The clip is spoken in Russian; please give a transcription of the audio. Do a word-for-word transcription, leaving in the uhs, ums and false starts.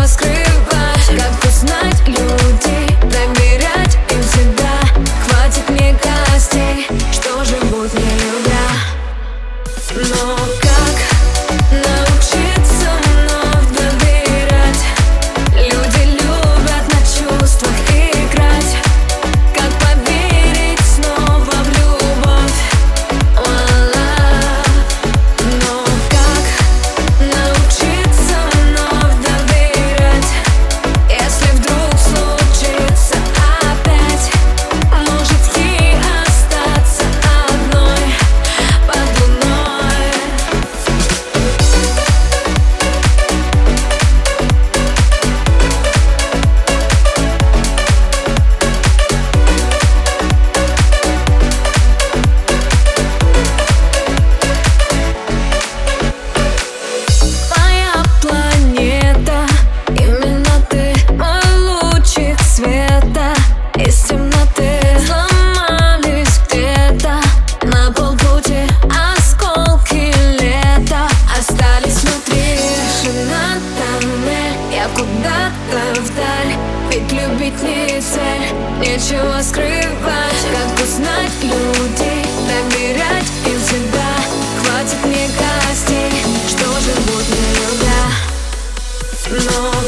скрывать. Как узнать людей, доверять им всегда. Хватит мне костей, что живут не любя. Но как научиться вновь доверять? Люди любят на чувствах играть. Как поверить снова в любовь? One love. Но как научиться вновь доверять? Если вдруг случится опять, может ей остаться одной под луной. Моя планета, именно ты, мой лучик света. Из темноты сломались где-то на полпути осколки лета. Остались внутри тишина, тоннель. Я куда-то вдаль, ведь любить не цель. Нечего скрывать. Как узнать людей, доверять им всегда. Хватит мне костей, что живут не любя. Но